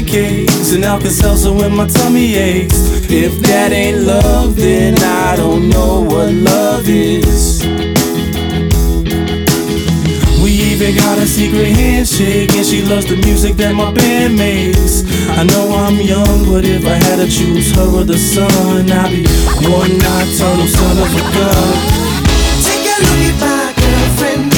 cakes and Alka-Seltzer when my tummy aches. If that ain't love, then I don't know what love is. We even got a secret handshake, and she loves the music that my band makes. I know I'm young, but if I had to choose her or the sun, I'd be one nocturnal son of a gun. Take a look at my girlfriend.